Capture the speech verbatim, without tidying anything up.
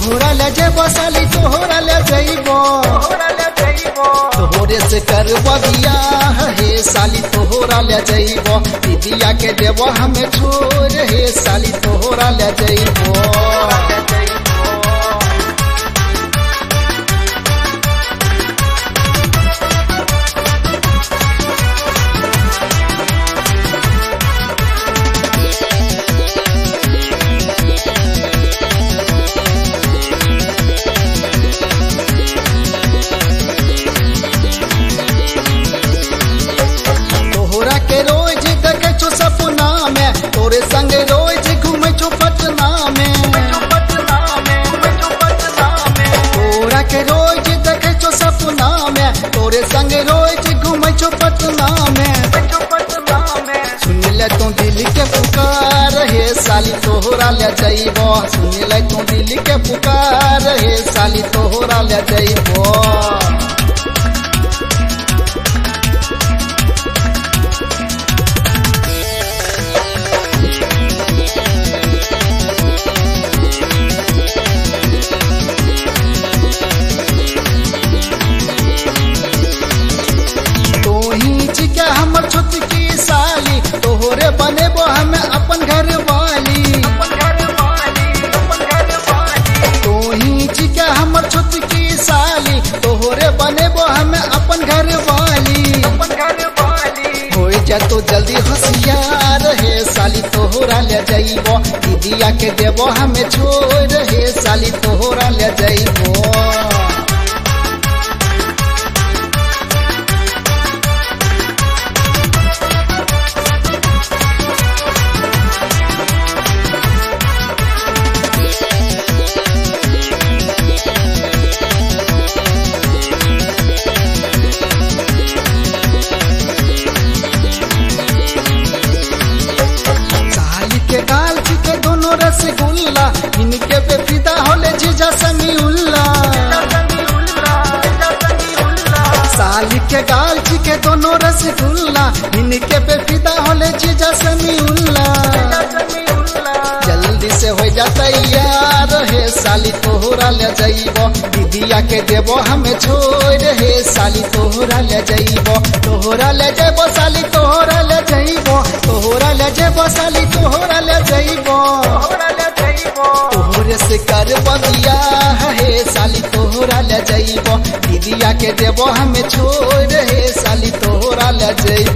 तोहरा ले जेबो साली तोहरा ले जइबो तोहरे से करबो बियाह हे साली तोहरा ले जइबो दीदिया के देबो हमें छोड़ हे साली तोहरा ले जइबो। तोहरा के रोज देखे छो सपना में तोरे संग रोज घूमे छो पटना में तोरा के रोज देखे छो सपना में तोरे संग रोज घूमे छो पटना में सुन ले तू दिल के पुकार हे साली तोहरा ले जइबो सुन ले तू दिल के पुकार हे साली तोहरा ले जइबो। हमर छोटकी साली तोहरे बनेबो हमें अपन घर वाली तू ही चिका हमर छोटकी साली तोहरे बनेबो हमें अपन घर वाली हो जा तो जल्दी होशियार हे साली तोहरा ले जइबो दीदिया के देबो हमें छोड़ हे साली तोहरा ले जइबो। के गाल के दोनों रसगुल्ला इनके बेफिदा होले जीजा समीउल्ला साली के गाल के दोनों रसगुल्ला इनके बेफिदा होले जीजा समीउल्ला जल्दी से हो जा तैयार हे साली तोहरा ले जइबो दीदिया के देबो हमें छोड़ हे साली तोहरा ले जइबो तोहरा ले जइबो साली तोहरा ले जइबो तोहरा ले जइबो साली तोहरा ले जइबो तोहरे से करबो बियाह हे साली तोहरा ले जइबो दीदिया के देबो हमें छोड़ हे साली तोहरा ले जइबो।